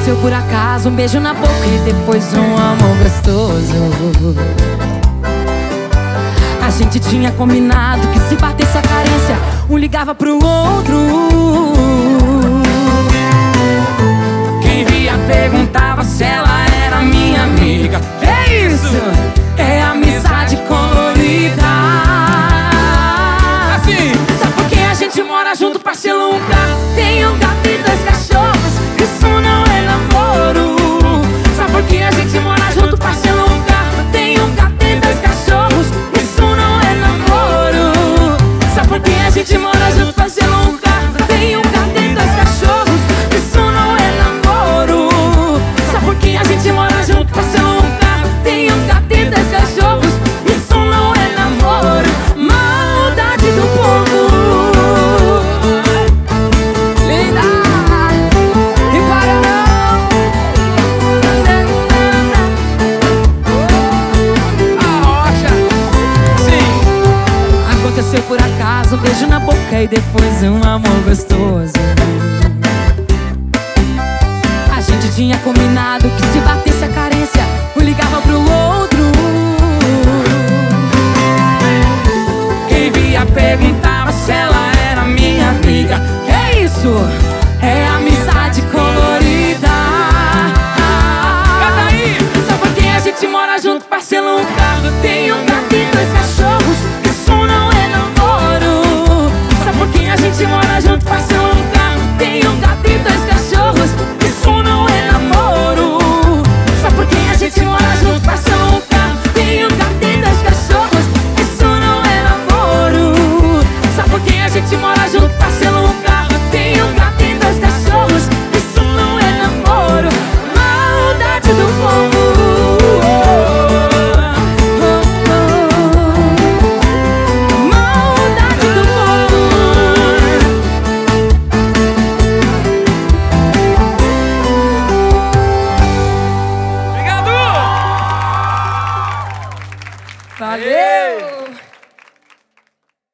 Aconteceu por acaso, um beijo na boca e depois um amor gostoso. A gente tinha combinado que se batesse a carência, um ligava pro outro. Quem via perguntava se ela era minha amiga. É isso, é amizade colorida. Assim. Só porque a gente mora junto, parcela um carro, tem um gato e 2 cachorros, isso não é namoro. Só porque a gente mora junto, parcela um carro, tem um gato e 2 cachorros, isso não é namoro. Só porque a gente mora junto, parcela um carro, tem um gato e 2 cachorros, isso não é namoro. Só porque a gente mora junto, parcela um carro, tem um gato e 2 cachorros, isso não é namoro. Maldade do povo. Aconteceu por acaso, um beijo na boca e depois um amor gostoso. A gente tinha combinado que se batesse a carência, um ligava pro outro.